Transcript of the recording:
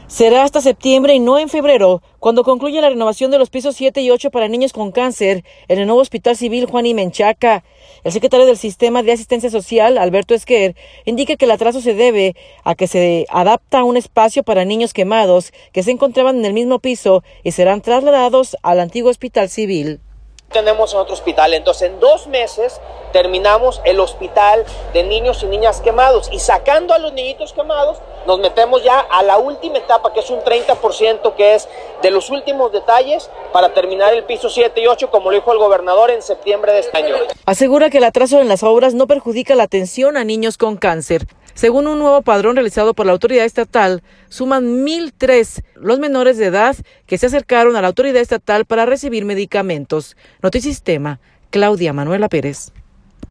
Será hasta septiembre y no en febrero, cuando concluya la renovación de los pisos 7 y 8 para niños con cáncer en el nuevo Hospital Civil Juan y Menchaca. El secretario del Sistema de Asistencia Social, Alberto Esquer, indica que el atraso se debe a que se adapta un espacio para niños quemados que se encontraban en el mismo piso y serán trasladados al antiguo Hospital Civil. Tenemos en otro hospital, entonces en 2 meses terminamos el hospital de niños y niñas quemados y sacando a los niñitos quemados nos metemos ya a la última etapa, que es un 30%, que es de los últimos detalles para terminar el piso 7 y 8, como lo dijo el gobernador en septiembre de este año. Asegura que el atraso en las obras no perjudica la atención a niños con cáncer. Según un nuevo padrón realizado por la autoridad estatal, suman 1,003 los menores de edad que se acercaron a la autoridad estatal para recibir medicamentos. Notisistema, Claudia Manuela Pérez.